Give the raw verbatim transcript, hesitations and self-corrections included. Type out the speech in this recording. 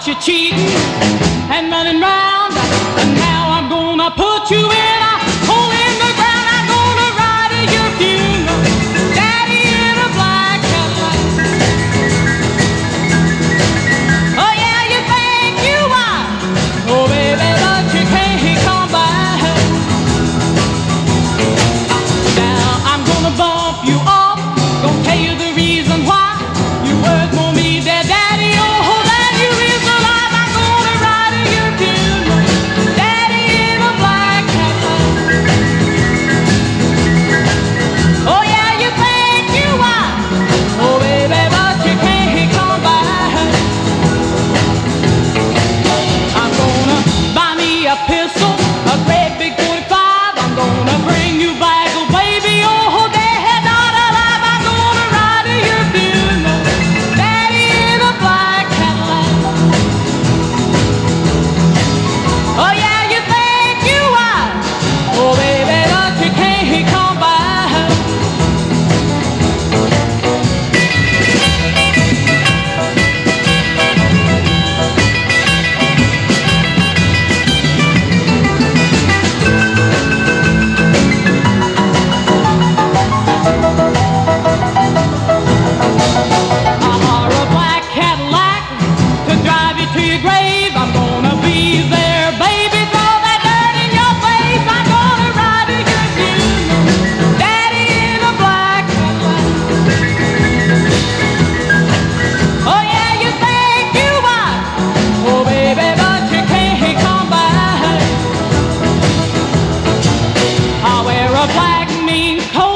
you cheating and running round, and now I'm gonna put you in a hole in the ground. I'm gonna ride to your funeral, Daddy, in a black Cadillac. Oh yeah, you think you are, oh baby, but you can't come back. Now I'm gonna bump you off, gonna tell you the reason why you worth more me, dear Daddy. Oh, that you is alive. I'm gonna ride to your funeral, Daddy, in a black Cadillac. Oh yeah, you think you are, oh baby, but you can't come back. I'm gonna buy me a pistol, a great big forty-five. I'm gonna bring you back, oh baby, oh dead, not alive. I'm gonna ride to your funeral, Daddy, in a black Cadillac. Oh yeah, you think you are, oh baby, but you can't come back. I hire a black Cadillac to drive you to your grave. I'm gonna be there, baby, throw that dirt in your face. I'm gonna ride to your funeral, Daddy, in a black Cadillac. Oh yeah, you think you are, oh baby, but you can't come back. I wear a black mean coat